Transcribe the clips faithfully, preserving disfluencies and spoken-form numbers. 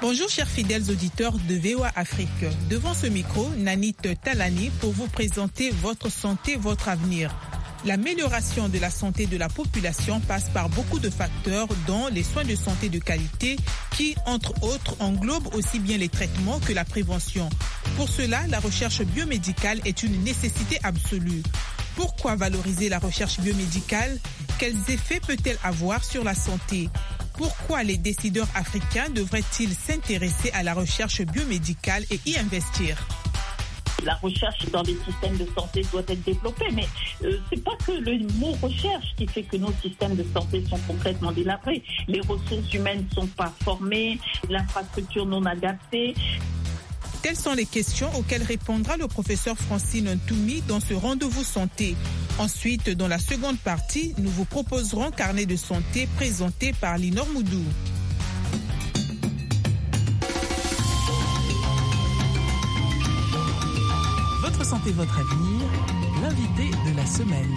Bonjour chers fidèles auditeurs de V O A Afrique. Devant ce micro, Nanit Talani pour vous présenter votre santé, votre avenir. L'amélioration de la santé de la population passe par beaucoup de facteurs, dont les soins de santé de qualité qui, entre autres, englobent aussi bien les traitements que la prévention. Pour cela, la recherche biomédicale est une nécessité absolue. Pourquoi valoriser la recherche biomédicale? Quels effets peut-elle avoir sur la santé? Pourquoi les décideurs africains devraient-ils s'intéresser à la recherche biomédicale et y investir? La recherche dans les systèmes de santé doit être développée, mais euh, c'est pas que le mot recherche qui fait que nos systèmes de santé sont complètement délabrés. Les ressources humaines ne sont pas formées, l'infrastructure non adaptée. Telles sont les questions auxquelles répondra le professeur Francine Ntoumi dans ce rendez-vous santé. Ensuite, dans la seconde partie, nous vous proposerons Carnet de santé présenté par Linor Moudou. Votre santé, votre avenir, l'invité de la semaine.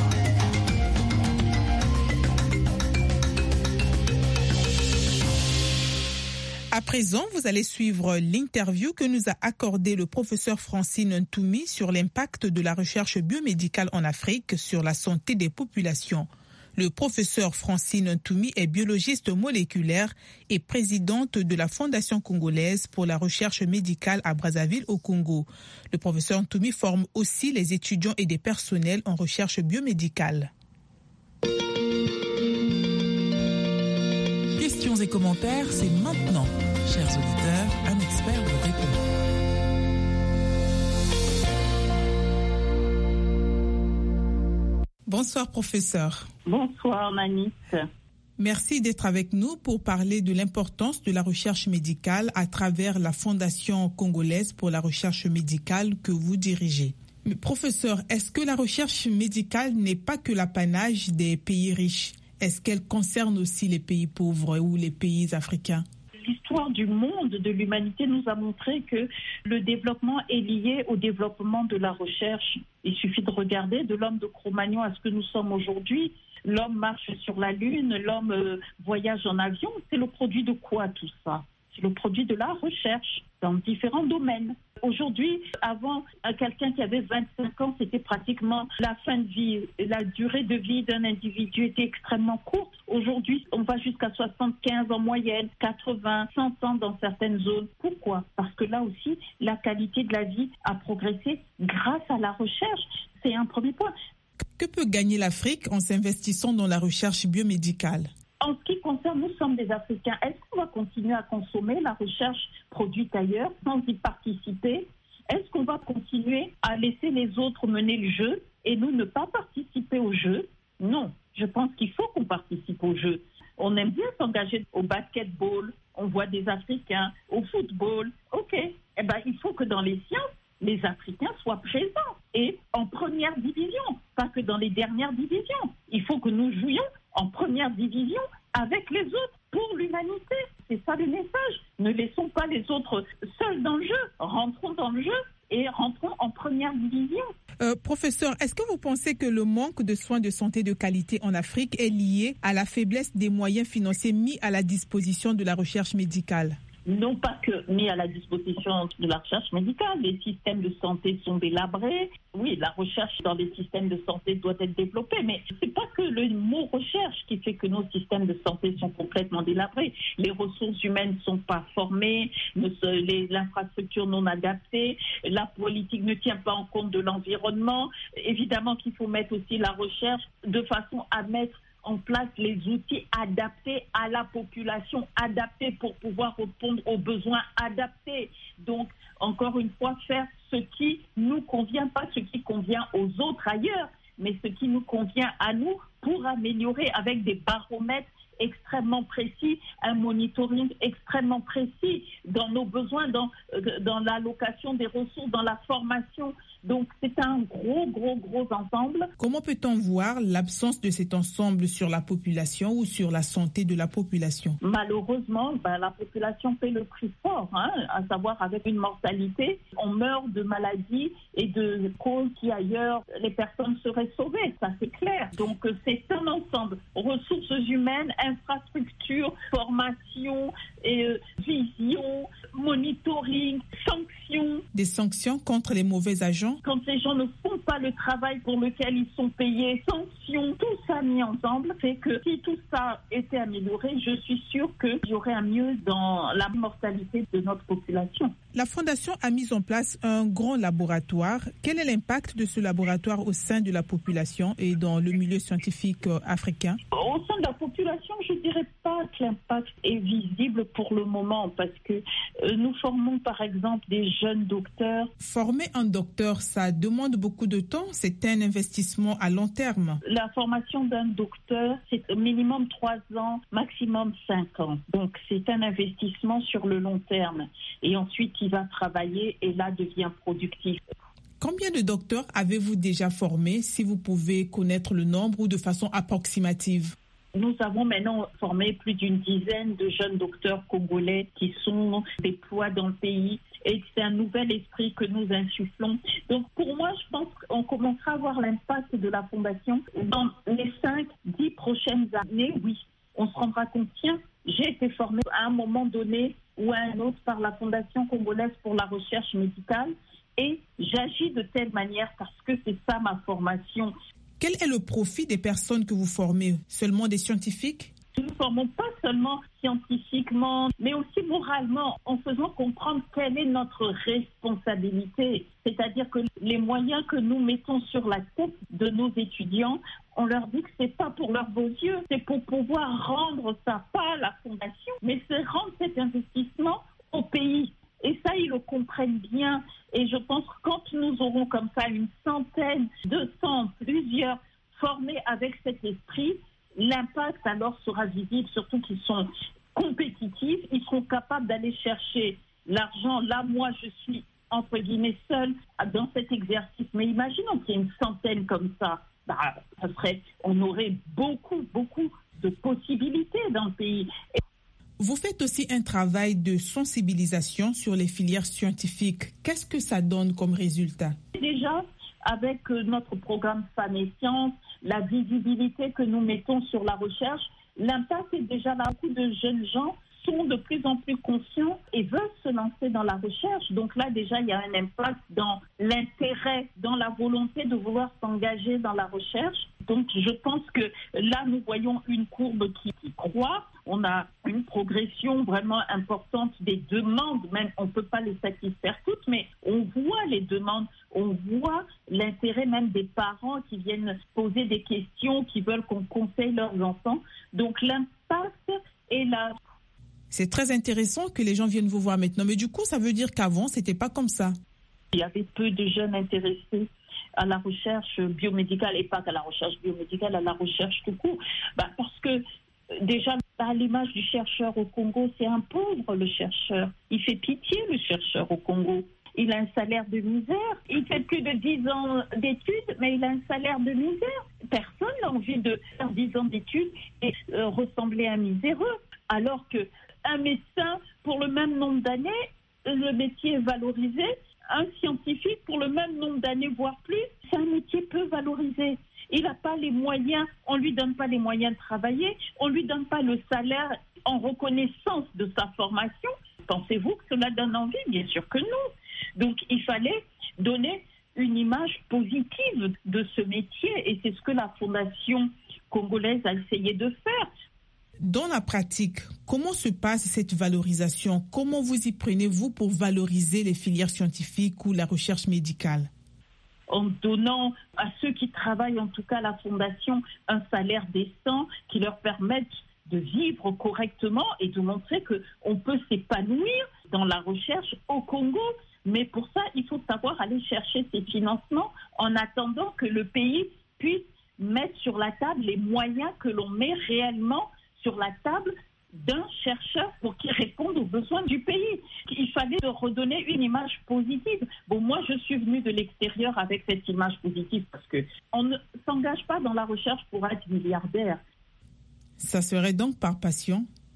À présent, vous allez suivre l'interview que nous a accordé le professeur Francine Ntoumi sur l'impact de la recherche biomédicale en Afrique sur la santé des populations. Le professeur Francine Ntoumi est biologiste moléculaire et présidente de la Fondation congolaise pour la recherche médicale à Brazzaville au Congo. Le professeur Ntoumi forme aussi les étudiants et des personnels en recherche biomédicale. Questions et commentaires, c'est maintenant. Chers auditeurs, un expert vous répond. Bonsoir professeur. Bonsoir Nanit. Merci d'être avec nous pour parler de l'importance de la recherche médicale à travers la Fondation congolaise pour la recherche médicale que vous dirigez. Mais professeur, est-ce que la recherche médicale n'est pas que l'apanage des pays riches? Est-ce qu'elle concerne aussi les pays pauvres ou les pays africains? L'histoire du monde, de l'humanité, nous a montré que le développement est lié au développement de la recherche. Il suffit de regarder de l'homme de Cro-Magnon à ce que nous sommes aujourd'hui. L'homme marche sur la Lune, l'homme euh, voyage en avion. C'est le produit de quoi tout ça? C'est le produit de la recherche dans différents domaines. Aujourd'hui, avant, quelqu'un qui avait vingt-cinq ans, c'était pratiquement la fin de vie. La durée de vie d'un individu était extrêmement courte. Aujourd'hui, on va jusqu'à soixante-quinze en moyenne, quatre-vingts, cent ans dans certaines zones. Pourquoi? Parce que là aussi, la qualité de la vie a progressé grâce à la recherche. C'est un premier point. Que peut gagner l'Afrique en s'investissant dans la recherche biomédicale? En ce qui concerne, nous sommes des Africains. Est-ce qu'on va continuer à consommer la recherche produite ailleurs sans y participer? Est-ce qu'on va continuer à laisser les autres mener le jeu et nous ne pas participer au jeu? Non, je pense qu'il faut qu'on participe au jeu. On aime bien s'engager au basketball, on voit des Africains, au football. OK, eh ben, il faut que dans les sciences, les Africains soient présents et en première division, pas que dans les dernières divisions. Il faut que nous jouions en première division avec les autres pour l'humanité. C'est ça le message. Ne laissons pas les autres seuls dans le jeu. Rentrons dans le jeu et rentrons en première division. Euh, professeur, est-ce que vous pensez que le manque de soins de santé de qualité en Afrique est lié à la faiblesse des moyens financiers mis à la disposition de la recherche médicale? Non pas que mis à la disposition de la recherche médicale, les systèmes de santé sont délabrés. Oui, la recherche dans les systèmes de santé doit être développée, mais c'est pas que le mot recherche qui fait que nos systèmes de santé sont complètement délabrés. Les ressources humaines ne sont pas formées, les, l'infrastructure non adaptée, la politique ne tient pas en compte de l'environnement. Évidemment qu'il faut mettre aussi la recherche de façon à mettre en place les outils adaptés à la population, adaptés pour pouvoir répondre aux besoins adaptés. Donc, encore une fois, faire ce qui nous convient, pas ce qui convient aux autres ailleurs, mais ce qui nous convient à nous pour améliorer avec des baromètres extrêmement précis, un monitoring extrêmement précis dans nos besoins, dans, dans l'allocation des ressources, dans la formation. Donc, c'est un gros, gros, gros ensemble. Comment peut-on voir l'absence de cet ensemble sur la population ou sur la santé de la population? Malheureusement, ben, la population paie le prix fort, hein, à savoir avec une mortalité. On meurt de maladies et de causes qui ailleurs, les personnes seraient sauvées, ça c'est clair. Donc, c'est un ensemble. Ressources humaines, infrastructures, formation, et, euh, vision, Des sanctions contre les mauvais agents? Quand les gens ne font pas le travail pour lequel ils sont payés, sanctions, tout ça mis ensemble fait que si tout ça était amélioré, je suis sûre qu'il y aurait un mieux dans la mortalité de notre population. La Fondation a mis en place un grand laboratoire. Quel est l'impact de ce laboratoire au sein de la population et dans le milieu scientifique africain? Au sein de la population, je ne dirais pas que l'impact est visible pour le moment parce que euh, nous formons par exemple des jeunes docteurs. Former un docteur, ça demande beaucoup de temps. C'est un investissement à long terme. La formation d'un docteur, c'est minimum trois ans, maximum cinq ans. Donc c'est un investissement sur le long terme. Et ensuite, il va travailler et là devient productif. Combien de docteurs avez-vous déjà formés, si vous pouvez connaître le nombre ou de façon approximative? Nous avons maintenant formé plus d'une dizaine de jeunes docteurs congolais qui sont déployés dans le pays et c'est un nouvel esprit que nous insufflons. Donc pour moi, je pense qu'on commencera à voir l'impact de la Fondation dans les cinq, dix prochaines années. Oui, on se rendra compte, tiens, j'ai été formé à un moment donné ou à un autre par la Fondation congolaise pour la recherche médicale et j'agis de telle manière parce que c'est ça ma formation. Quel est le profit des personnes que vous formez? Seulement des scientifiques? Nous ne formons pas seulement scientifiquement, mais aussi moralement, en faisant comprendre quelle est notre responsabilité. C'est-à-dire que les moyens que nous mettons sur la tête de nos étudiants, on leur dit que ce n'est pas pour leurs beaux yeux, c'est pour pouvoir rendre ça, pas à la Fondation, mais c'est rendre cet investissement au pays. Et ça, ils le comprennent bien. Et je pense que quand nous aurons comme ça une centaine, deux cents, plusieurs formés avec cet esprit, l'impact alors sera visible, surtout qu'ils sont compétitifs, ils seront capables d'aller chercher l'argent. Là, moi, je suis, entre guillemets, seule dans cet exercice. Mais imaginons qu'il y ait une centaine comme ça. Bah, ça serait, on aurait beaucoup, beaucoup de possibilités dans le pays. Et vous faites aussi un travail de sensibilisation sur les filières scientifiques. Qu'est-ce que ça donne comme résultat? Déjà, avec notre programme Femmes et Sciences, la visibilité que nous mettons sur la recherche, l'impact est déjà là. Beaucoup de jeunes gens sont de plus en plus conscients et veulent se lancer dans la recherche. Donc là, déjà, il y a un impact dans l'intérêt, dans la volonté de vouloir s'engager dans la recherche. Donc je pense que là, nous voyons une courbe qui, qui croît. On a une progression vraiment importante des demandes, même on ne peut pas les satisfaire toutes, mais on voit les demandes, on voit l'intérêt même des parents qui viennent poser des questions, qui veulent qu'on conseille leurs enfants. Donc l'impact est là. C'est très intéressant que les gens viennent vous voir maintenant, mais du coup, ça veut dire qu'avant, c'était pas comme ça. Il y avait peu de jeunes intéressés à la recherche biomédicale, et pas qu'à la recherche biomédicale, à la recherche tout court. Bah, parce que déjà, à l'image du chercheur au Congo, c'est un pauvre, le chercheur. Il fait pitié, le chercheur au Congo. Il a un salaire de misère. Il fait plus de dix ans d'études, mais il a un salaire de misère. Personne n'a envie de faire dix ans d'études et euh, ressembler à un miséreux. Alors qu'un médecin, pour le même nombre d'années, le métier est valorisé. Un scientifique, pour le même nombre d'années, voire plus, c'est un métier peu valorisé. Il n'a pas les moyens, on ne lui donne pas les moyens de travailler, on ne lui donne pas le salaire en reconnaissance de sa formation. Pensez-vous que cela donne envie? Bien sûr que non. Donc il fallait donner une image positive de ce métier et c'est ce que la Fondation congolaise a essayé de faire. Dans la pratique, comment se passe cette valorisation? Comment vous y prenez-vous pour valoriser les filières scientifiques ou la recherche médicale? En donnant à ceux qui travaillent, en tout cas à la Fondation, un salaire décent qui leur permette de vivre correctement et de montrer qu'on peut s'épanouir dans la recherche au Congo. Mais pour ça, il faut savoir aller chercher ces financements en attendant que le pays puisse mettre sur la table les moyens que l'on met réellement sur la table d'un chercheur pour qu'il réponde aux besoins du pays. Il fallait redonner une image positive. Bon, moi, je suis venue de l'extérieur avec cette image positive parce qu'on ne s'engage pas dans la recherche pour être milliardaire. Ça serait donc par passion?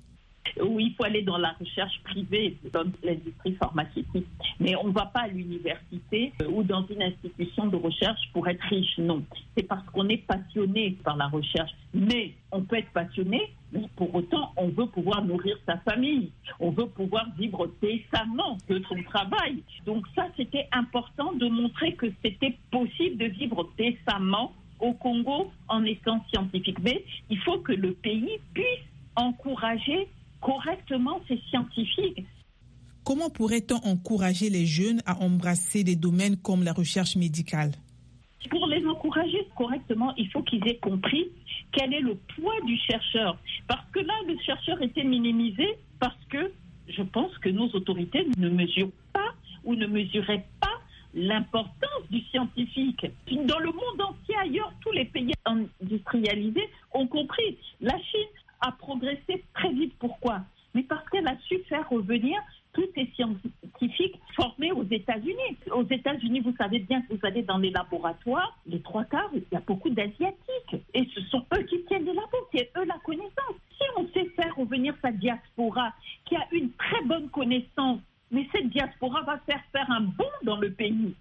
où il faut aller dans la recherche privée, dans l'industrie pharmaceutique. Mais on ne va pas à l'université ou dans une institution de recherche pour être riche, non. C'est parce qu'on est passionné par la recherche. Mais on peut être passionné, mais pour autant, on veut pouvoir nourrir sa famille. On veut pouvoir vivre décemment de son travail. Donc ça, c'était important de montrer que c'était possible de vivre décemment au Congo en étant scientifique. Mais il faut que le pays puisse encourager correctement ces scientifiques. Comment pourrait-on encourager les jeunes à embrasser des domaines comme la recherche médicale? Pour les encourager correctement, il faut qu'ils aient compris quel est le poids du chercheur. Parce que là, le chercheur était minimisé parce que je pense que nos autorités ne mesurent pas ou ne mesuraient pas l'importance du scientifique. Dans le monde entier, ailleurs, tous les pays industrialisés ont compris. La Chine a progressé très vite. Pourquoi? Mais parce qu'elle a su faire revenir tous ces scientifiques formés aux États-Unis. Aux États-Unis, vous savez bien que vous allez dans les laboratoires, les trois quarts, il y a beaucoup d'Asiatiques. Et ce sont eux qui tiennent les labos, c'est eux la connaissance. Si on sait faire revenir sa diaspora, qui a une très bonne connaissance, mais cette diaspora va faire faire un bond dans le pays.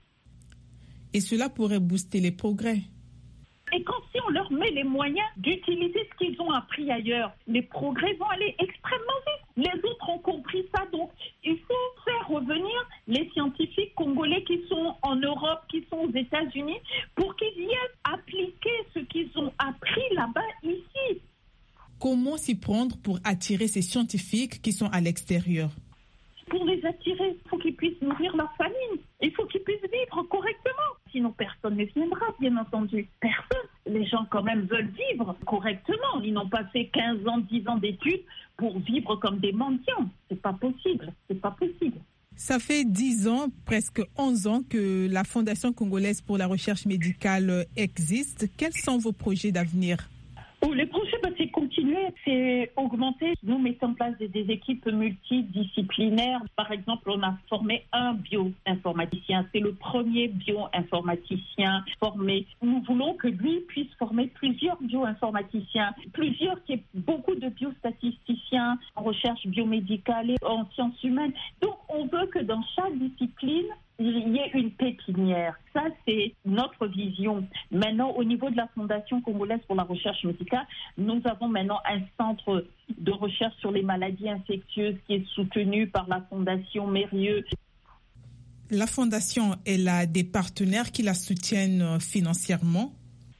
Et cela pourrait booster les progrès. Et quand si on leur met les moyens d'utiliser ce qu'ils ont appris ailleurs, les progrès vont aller extrêmement vite. Les autres ont compris ça, donc il faut faire revenir les scientifiques congolais qui sont en Europe, qui sont aux États-Unis, pour qu'ils viennent appliquer ce qu'ils ont appris là-bas, ici. Comment s'y prendre pour attirer ces scientifiques qui sont à l'extérieur? Pour les attirer, il faut qu'ils puissent nourrir leur famille. Il faut qu'ils puissent vivre correctement. Sinon, personne ne viendra, bien entendu. Personne. Les gens, quand même, veulent vivre correctement. Ils n'ont pas fait quinze ans, dix ans d'études pour vivre comme des mendiants. C'est pas possible. C'est pas possible. Ça fait dix ans, presque onze ans que la Fondation congolaise pour la recherche médicale existe. Quels sont vos projets d'avenir? Oh, les projets, bah, c'est continuer, c'est augmenter. Nous mettons en place des, des équipes multidisciplinaires. Par exemple, on a formé un bioinformaticien. C'est le premier bioinformaticien formé. Nous voulons que lui puisse former plusieurs bioinformaticiens, plusieurs qui aient beaucoup de biostatisticiens en recherche biomédicale et en sciences humaines. Donc, on veut que dans chaque discipline, il y ait une pépinière. Ça, c'est notre vision. Maintenant, au niveau de la Fondation congolaise pour la recherche médicale, nous avons maintenant un centre de recherche sur les maladies infectieuses qui est soutenu par la Fondation Mérieux. La Fondation, elle a des partenaires qui la soutiennent financièrement?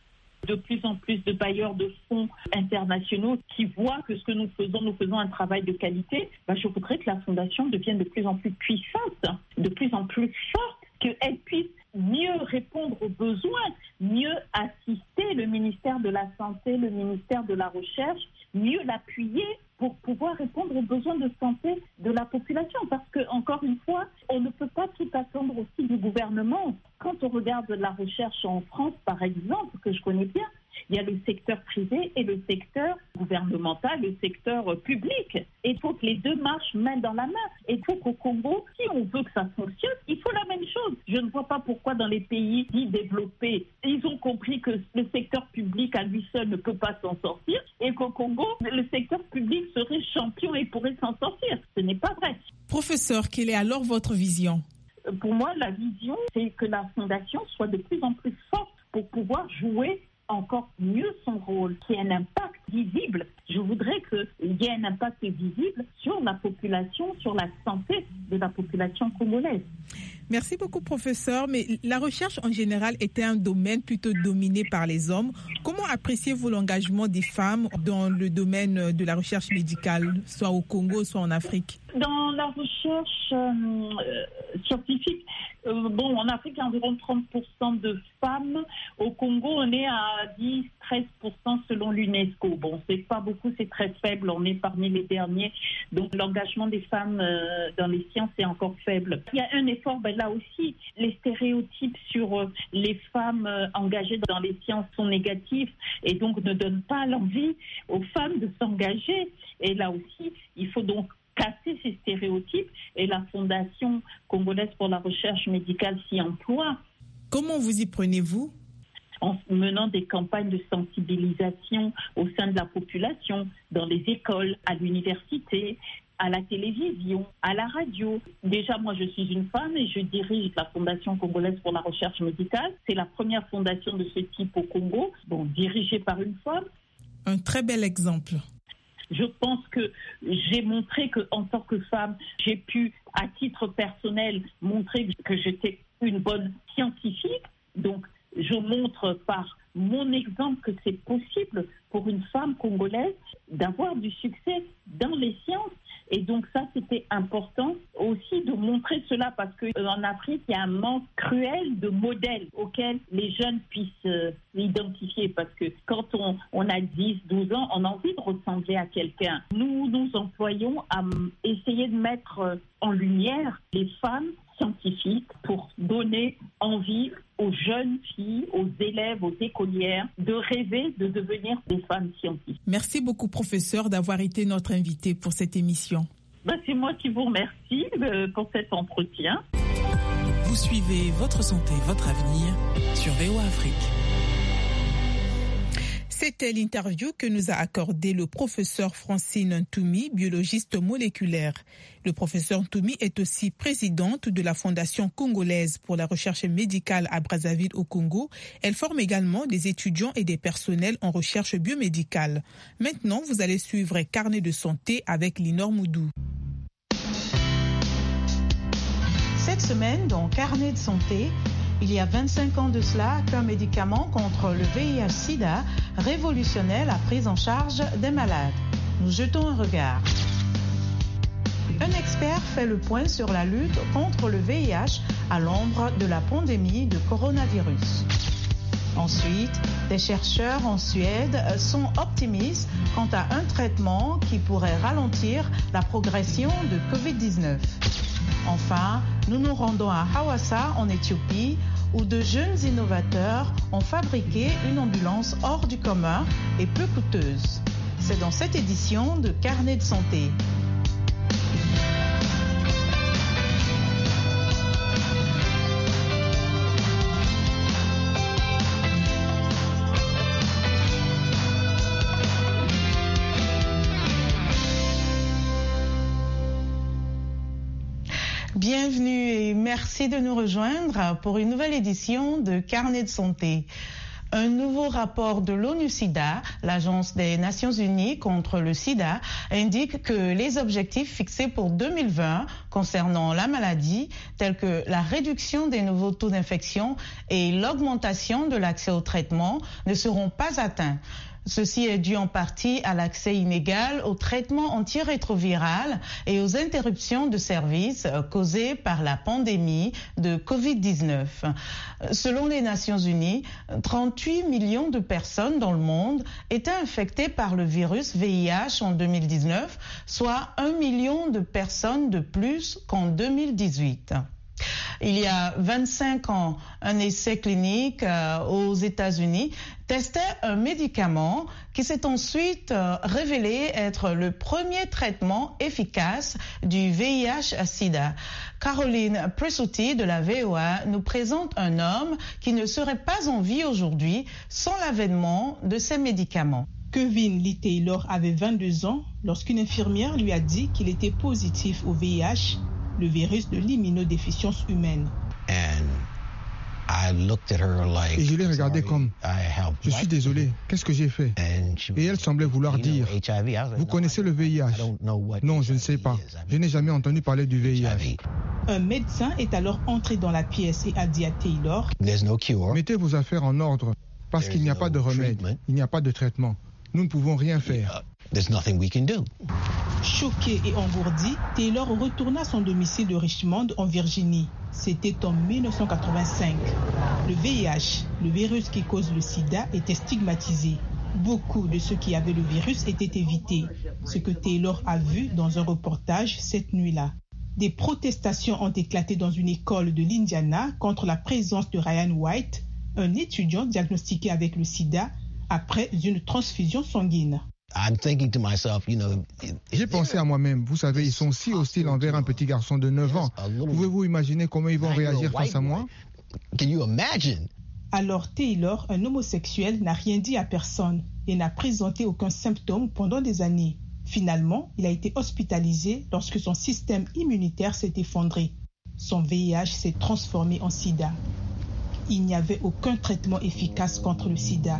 De plus en plus de bailleurs de fonds internationaux qui voient que ce que nous faisons, nous faisons un travail de qualité. Ben, je voudrais que la Fondation devienne de plus en plus puissante, de plus en plus forte, qu'elle puisse mieux répondre aux besoins, mieux assister le ministère de la Santé, le ministère de la Recherche, mieux l'appuyer pour pouvoir répondre aux besoins de santé de la population. Parce que, encore une fois, on ne peut pas tout attendre aussi du gouvernement. Quand on regarde la recherche en France, par exemple, que je connais bien, il y a le secteur privé et le secteur gouvernemental, le secteur public. Et il faut que les deux marchent main dans la main. Et il faut qu'au Congo, si on veut que ça fonctionne, il faut la même chose. Je ne vois pas pourquoi dans les pays dits développés, ils ont compris que le secteur public à lui seul ne peut pas s'en sortir et qu'au Congo, le secteur public serait champion et pourrait s'en sortir. Ce n'est pas vrai. Professeur, quelle est alors votre vision? Pour moi, la vision, c'est que la Fondation soit de plus en plus forte pour pouvoir jouer encore mieux son rôle, qui ait un impact visible. Je voudrais qu'il y ait un impact visible sur la population, sur la santé de la population congolaise. Merci beaucoup, professeur. Mais la recherche en général était un domaine plutôt dominé par les hommes. Comment appréciez-vous l'engagement des femmes dans le domaine de la recherche médicale, soit au Congo, soit en Afrique? Dans la recherche euh, scientifique, euh, bon, en Afrique, il y a environ trente pour cent de femmes. Au Congo, on est à dix à treize pour cent selon l'UNESCO. Bon, c'est pas beaucoup, c'est très faible. On est parmi les derniers. Donc, l'engagement des femmes euh, dans les sciences est encore faible. Il y a un effort, ben, là aussi, les stéréotypes sur euh, les femmes euh, engagées dans les sciences sont négatifs et donc ne donnent pas l'envie aux femmes de s'engager. Et là aussi, il faut donc casser ces stéréotypes et la Fondation congolaise pour la recherche médicale s'y emploie. Comment vous y prenez-vous? En menant des campagnes de sensibilisation au sein sein de la population, dans les écoles, à l'université, à la télévision, à la radio. Déjà, moi, je suis une femme et je dirige la Fondation congolaise pour la recherche médicale. C'est la première fondation de ce type au Congo, bon, dirigée par une femme. Un très bel exemple. Je pense que j'ai montré qu'en tant que femme, j'ai pu, à titre personnel, montrer que j'étais une bonne scientifique. Donc, je montre par mon exemple que c'est possible pour une femme congolaise d'avoir du succès dans les sciences. Et donc ça, c'était important aussi de montrer cela parce qu'en Afrique, il y a un manque cruel de modèles auxquels les jeunes puissent euh, s'identifier. Parce que quand on, on a dix, douze ans, on a envie de ressembler à quelqu'un. Nous nous employons à essayer de mettre en lumière les femmes scientifiques pour donner envie aux jeunes filles, aux élèves, aux écolières de rêver de devenir des femmes scientifiques. Merci beaucoup, professeur, d'avoir été notre invité pour cette émission. Ben, c'est moi qui vous remercie euh, pour cet entretien. Vous suivez Votre Santé, Votre Avenir sur V O A Afrique. C'était l'interview que nous a accordé le professeur Francine Ntoumi, biologiste moléculaire. Le professeur Ntoumi est aussi présidente de la Fondation congolaise pour la recherche médicale à Brazzaville au Congo. Elle forme également des étudiants et des personnels en recherche biomédicale. Maintenant, vous allez suivre Carnet de santé avec Linor Moudou. Cette semaine, dans Carnet de santé, il y a vingt-cinq ans de cela, qu'un médicament contre le V I H sida révolutionnait la prise en charge des malades. Nous jetons un regard. Un expert fait le point sur la lutte contre le V I H à l'ombre de la pandémie de coronavirus. Ensuite, des chercheurs en Suède sont optimistes quant à un traitement qui pourrait ralentir la progression de covid dix-neuf. Enfin, nous nous rendons à Hawassa en Éthiopie où de jeunes innovateurs ont fabriqué une ambulance hors du commun et peu coûteuse. C'est dans cette édition de Carnet de santé. Bienvenue et merci de nous rejoindre pour une nouvelle édition de Carnet de santé. Un nouveau rapport de l'ONU-SIDA, l'Agence des Nations Unies contre le sida, indique que les objectifs fixés pour deux mille vingt concernant la maladie, tels que la réduction des nouveaux taux d'infection et l'augmentation de l'accès au traitement, ne seront pas atteints. Ceci est dû en partie à l'accès inégal au traitement antirétroviral et aux interruptions de services causées par la pandémie de covid dix-neuf. Selon les Nations Unies, trente-huit millions de personnes dans le monde étaient infectées par le virus V I H en deux mille dix-neuf, soit un million de personnes de plus qu'en deux mille dix-huit. Il y a vingt-cinq ans, un essai clinique euh, aux États-Unis testait un médicament qui s'est ensuite euh, révélé être le premier traitement efficace du V I H sida. Caroline Presutti de la V O A nous présente un homme qui ne serait pas en vie aujourd'hui sans l'avènement de ces médicaments. Kevin Lee Taylor avait vingt-deux ans lorsqu'une infirmière lui a dit qu'il était positif au V I H, le virus de l'immunodéficience humaine. Et je l'ai regardée comme « Je suis désolé, qu'est-ce que j'ai fait ?» Et elle semblait vouloir dire « Vous connaissez le V I H ?» Non, je ne sais pas. Je n'ai jamais entendu parler du V I H. Un médecin est alors entré dans la pièce et a dit à Taylor « Mettez vos affaires en ordre parce qu'il n'y a pas de remède, il n'y a pas de traitement. Nous ne pouvons rien faire. » Choqué et engourdi, Taylor retourna à son domicile de Richmond en Virginie. C'était en mille neuf cent quatre-vingt-cinq. Le V I H, le virus qui cause le sida, était stigmatisé. Beaucoup de ceux qui avaient le virus étaient évités. Ce que Taylor a vu dans un reportage cette nuit-là. Des protestations ont éclaté dans une école de l'Indiana contre la présence de Ryan White, un étudiant diagnostiqué avec le sida après une transfusion sanguine. J'ai pensé à moi-même, vous savez, ils sont si hostiles envers un petit garçon de neuf ans. Pouvez-vous imaginer comment ils vont réagir face à moi? Alors Taylor, un homosexuel, n'a rien dit à personne et n'a présenté aucun symptôme pendant des années. Finalement, il a été hospitalisé lorsque son système immunitaire s'est effondré. Son V I H s'est transformé en sida. Il n'y avait aucun traitement efficace contre le sida.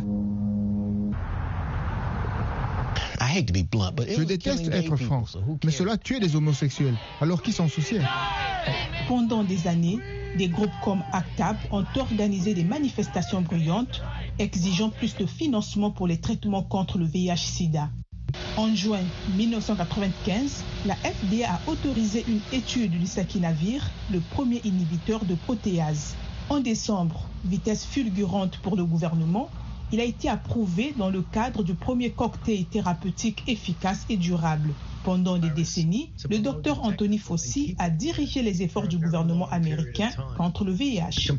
Je déteste être franc, mais cela tuait les homosexuels. Alors qui s'en souciait? Pendant des années, des groupes comme ACTAB ont organisé des manifestations bruyantes, exigeant plus de financement pour les traitements contre le V I H-Sida. En juin mille neuf cent quatre-vingt-quinze, la F D A a autorisé une étude du sakinavir, le premier inhibiteur de protéase. En décembre, vitesse fulgurante pour le gouvernement, il a été approuvé dans le cadre du premier cocktail thérapeutique efficace et durable. Pendant des décennies, le docteur Anthony Fauci a dirigé les efforts du gouvernement américain contre le V I H.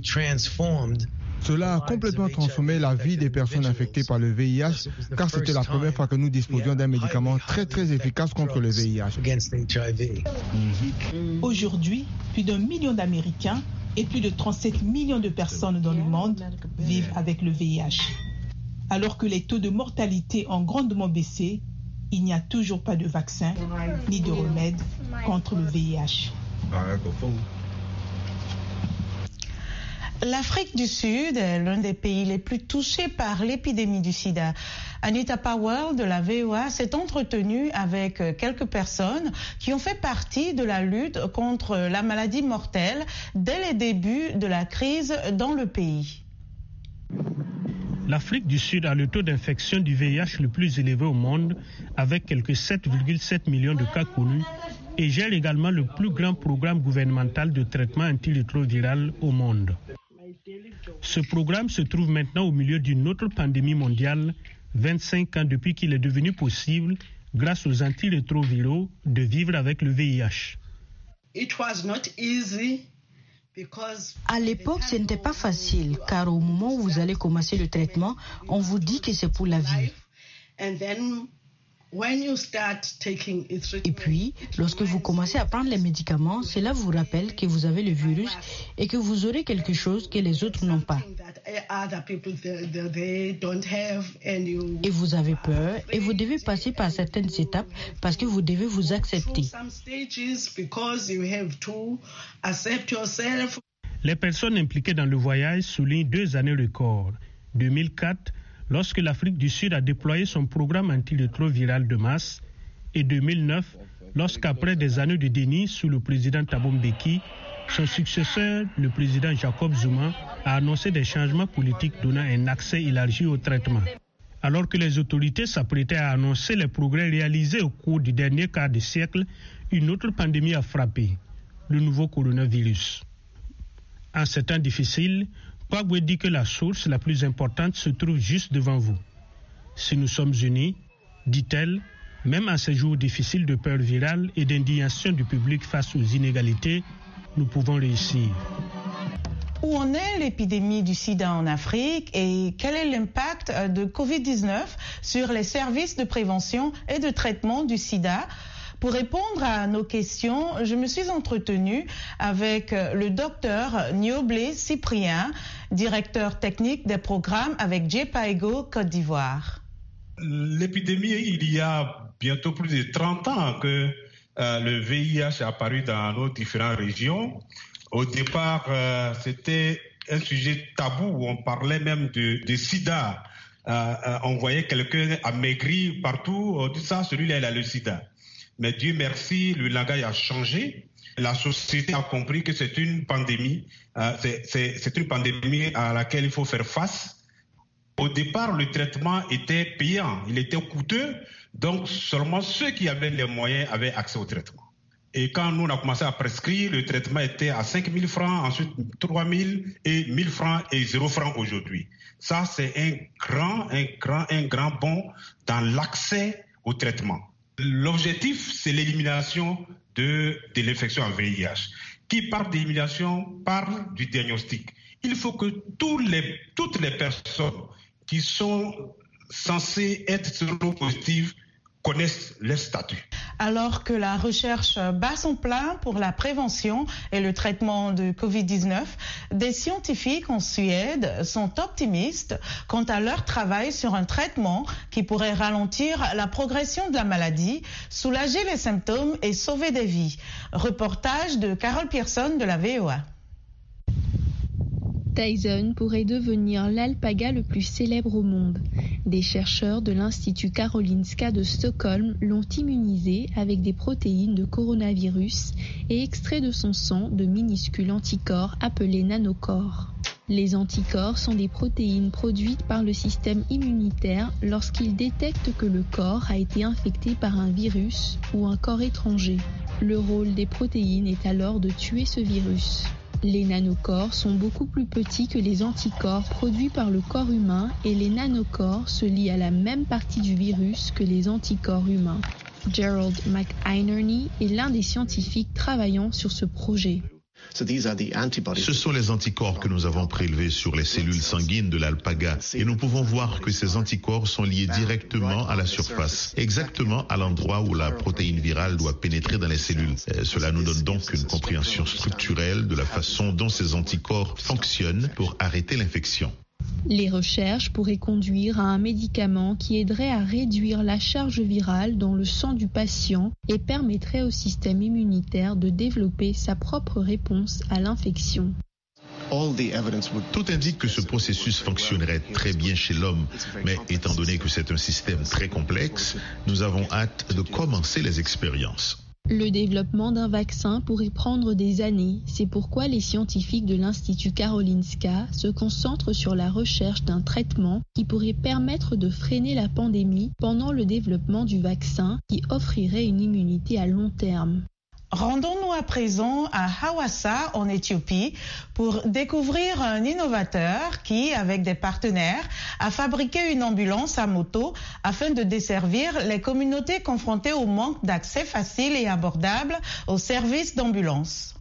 Cela a complètement transformé la vie des personnes infectées par le V I H, car c'était la première fois que nous disposions d'un médicament très très efficace contre le V I H. Aujourd'hui, plus d'un million d'Américains et plus de trente-sept millions de personnes dans le monde vivent avec le V I H. Alors que les taux de mortalité ont grandement baissé, il n'y a toujours pas de vaccin ni de remède contre le V I H. L'Afrique du Sud est l'un des pays les plus touchés par l'épidémie du sida. Anita Powell de la V O A s'est entretenue avec quelques personnes qui ont fait partie de la lutte contre la maladie mortelle dès les débuts de la crise dans le pays. L'Afrique du Sud a le taux d'infection du V I H le plus élevé au monde, avec quelques sept virgule sept millions de cas connus, et gère également le plus grand programme gouvernemental de traitement antirétroviral au monde. Ce programme se trouve maintenant au milieu d'une autre pandémie mondiale, vingt-cinq ans depuis qu'il est devenu possible, grâce aux antirétroviraux, de vivre avec le V I H. À l'époque, ce n'était pas facile, car au moment où vous allez commencer le traitement, on vous dit que c'est pour la vie. Et puis, lorsque vous commencez à prendre les médicaments, cela vous rappelle que vous avez le virus et que vous aurez quelque chose que les autres n'ont pas. Et vous avez peur et vous devez passer par certaines étapes parce que vous devez vous accepter. Les personnes impliquées dans le voyage soulignent deux années records. deux mille quatre, lorsque l'Afrique du Sud a déployé son programme antirétroviral de masse, et deux mille neuf, lorsqu'après des années de déni sous le président Thabo Mbeki, son successeur, le président Jacob Zuma, a annoncé des changements politiques donnant un accès élargi au traitement. Alors que les autorités s'apprêtaient à annoncer les progrès réalisés au cours du dernier quart de siècle, une autre pandémie a frappé, le nouveau coronavirus. En ces temps difficiles, Pagwe dit que la source la plus importante se trouve juste devant vous. Si nous sommes unis, dit-elle, même en ces jours difficiles de peur virale et d'indignation du public face aux inégalités, nous pouvons réussir. Où en est l'épidémie du sida en Afrique et quel est l'impact de covid dix-neuf sur les services de prévention et de traitement du sida? Pour répondre à nos questions, je me suis entretenue avec le docteur Nioblé Cyprien, directeur technique des programmes avec J P I G O Côte d'Ivoire. L'épidémie, il y a bientôt plus de trente ans que euh, le V I H est apparu dans nos différentes régions. Au départ, euh, c'était un sujet tabou où on parlait même de, de sida. Euh, euh, on voyait quelqu'un amaigri partout, on dit ça, celui-là, il a le sida. Mais Dieu merci, le langage a changé. La société a compris que c'est une pandémie. Euh, c'est, c'est, c'est une pandémie à laquelle il faut faire face. Au départ, le traitement était payant, il était coûteux. Donc, seulement ceux qui avaient les moyens avaient accès au traitement. Et quand nous, on a commencé à prescrire, le traitement était à cinq mille francs, ensuite trois mille et mille francs et zéro francs aujourd'hui. Ça, c'est un grand, un grand, un grand bond dans l'accès au traitement. L'objectif, c'est l'élimination de, de l'infection en V I H. Qui parle d'élimination parle du diagnostic. Il faut que tous les, toutes les personnes qui sont censées être séropositives connaissent leur statut. Alors que la recherche bat son plein pour la prévention et le traitement de covid dix-neuf, des scientifiques en Suède sont optimistes quant à leur travail sur un traitement qui pourrait ralentir la progression de la maladie, soulager les symptômes et sauver des vies. Reportage de Carole Pearson de la V O A. Tyson pourrait devenir l'alpaga le plus célèbre au monde. Des chercheurs de l'Institut Karolinska de Stockholm l'ont immunisé avec des protéines de coronavirus et extrait de son sang de minuscules anticorps appelés nanocorps. Les anticorps sont des protéines produites par le système immunitaire lorsqu'il détecte que le corps a été infecté par un virus ou un corps étranger. Le rôle des protéines est alors de tuer ce virus. Les nanocorps sont beaucoup plus petits que les anticorps produits par le corps humain et les nanocorps se lient à la même partie du virus que les anticorps humains. Gerald McInerney est l'un des scientifiques travaillant sur ce projet. Ce sont les anticorps que nous avons prélevés sur les cellules sanguines de l'alpaga et nous pouvons voir que ces anticorps sont liés directement à la surface, exactement à l'endroit où la protéine virale doit pénétrer dans les cellules. Et cela nous donne donc une compréhension structurelle de la façon dont ces anticorps fonctionnent pour arrêter l'infection. Les recherches pourraient conduire à un médicament qui aiderait à réduire la charge virale dans le sang du patient et permettrait au système immunitaire de développer sa propre réponse à l'infection. Tout indique que ce processus fonctionnerait très bien chez l'homme, mais étant donné que c'est un système très complexe, nous avons hâte de commencer les expériences. Le développement d'un vaccin pourrait prendre des années. C'est pourquoi les scientifiques de l'Institut Karolinska se concentrent sur la recherche d'un traitement qui pourrait permettre de freiner la pandémie pendant le développement du vaccin qui offrirait une immunité à long terme. Rendons-nous à présent à Hawassa, en Éthiopie, pour découvrir un innovateur qui, avec des partenaires, a fabriqué une ambulance à moto afin de desservir les communautés confrontées au manque d'accès facile et abordable aux services d'ambulance.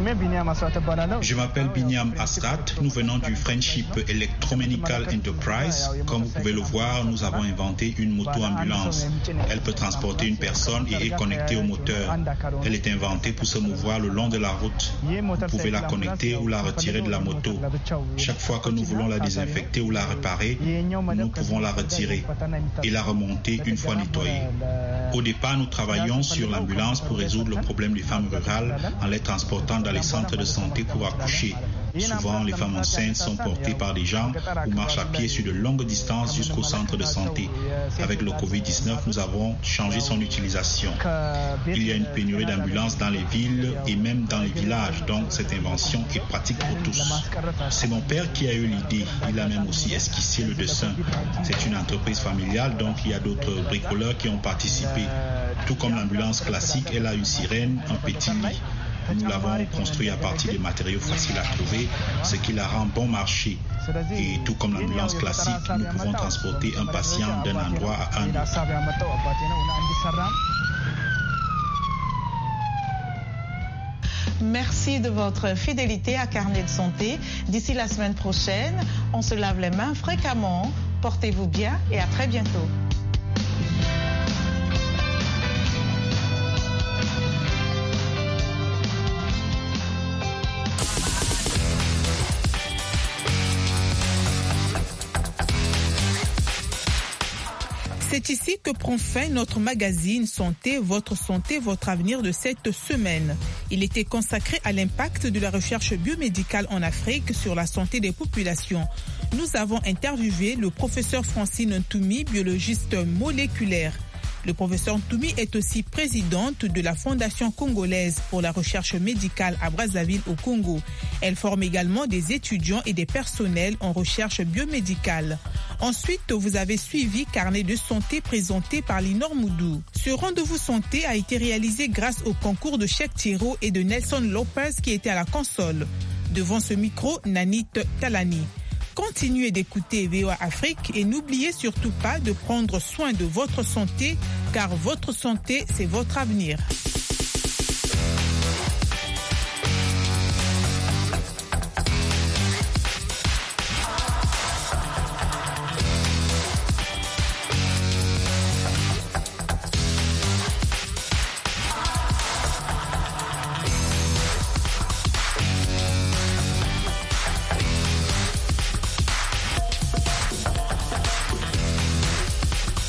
Je m'appelle Binyam Asrat, nous venons du Friendship Electromedical Enterprise. Comme vous pouvez le voir, nous avons inventé une moto-ambulance. Elle peut transporter une personne et est connectée au moteur. Elle est inventée pour se mouvoir le long de la route. Vous pouvez la connecter ou la retirer de la moto. Chaque fois que nous voulons la désinfecter ou la réparer, nous pouvons la retirer et la remonter une fois nettoyée. Au départ, nous travaillions sur l'ambulance pour résoudre le problème des femmes rurales en les transportant dans les centres de santé pour accoucher. Souvent, les femmes enceintes sont portées par des gens ou marchent à pied sur de longues distances jusqu'au centre de santé. Avec le covid dix-neuf, nous avons changé son utilisation. Il y a une pénurie d'ambulances dans les villes et même dans les villages, donc cette invention est pratique pour tous. C'est mon père qui a eu l'idée. Il a même aussi esquissé le dessin. C'est une entreprise familiale, donc il y a d'autres bricoleurs qui ont participé. Tout comme l'ambulance classique, elle a une sirène, un petit lit. Nous l'avons construit à partir de matériaux faciles à trouver, ce qui la rend bon marché. Et tout comme l'ambulance classique, nous pouvons transporter un patient d'un endroit à un autre. Merci de votre fidélité à Carnet de Santé. D'ici la semaine prochaine, on se lave les mains fréquemment. Portez-vous bien et à très bientôt. C'est ici que prend fin notre magazine Santé, votre santé, votre avenir de cette semaine. Il était consacré à l'impact de la recherche biomédicale en Afrique sur la santé des populations. Nous avons interviewé le professeur Francine Ntoumi, biologiste moléculaire. Le professeur Ntoumi est aussi présidente de la Fondation congolaise pour la recherche médicale à Brazzaville au Congo. Elle forme également des étudiants et des personnels en recherche biomédicale. Ensuite, vous avez suivi Carnet de santé présenté par Linor Moudou. Ce rendez-vous santé a été réalisé grâce au concours de Cheikh Thiro et de Nelson Lopez qui étaient à la console. Devant ce micro, Nanit Talani. Continuez d'écouter V O A Afrique et n'oubliez surtout pas de prendre soin de votre santé car votre santé, c'est votre avenir.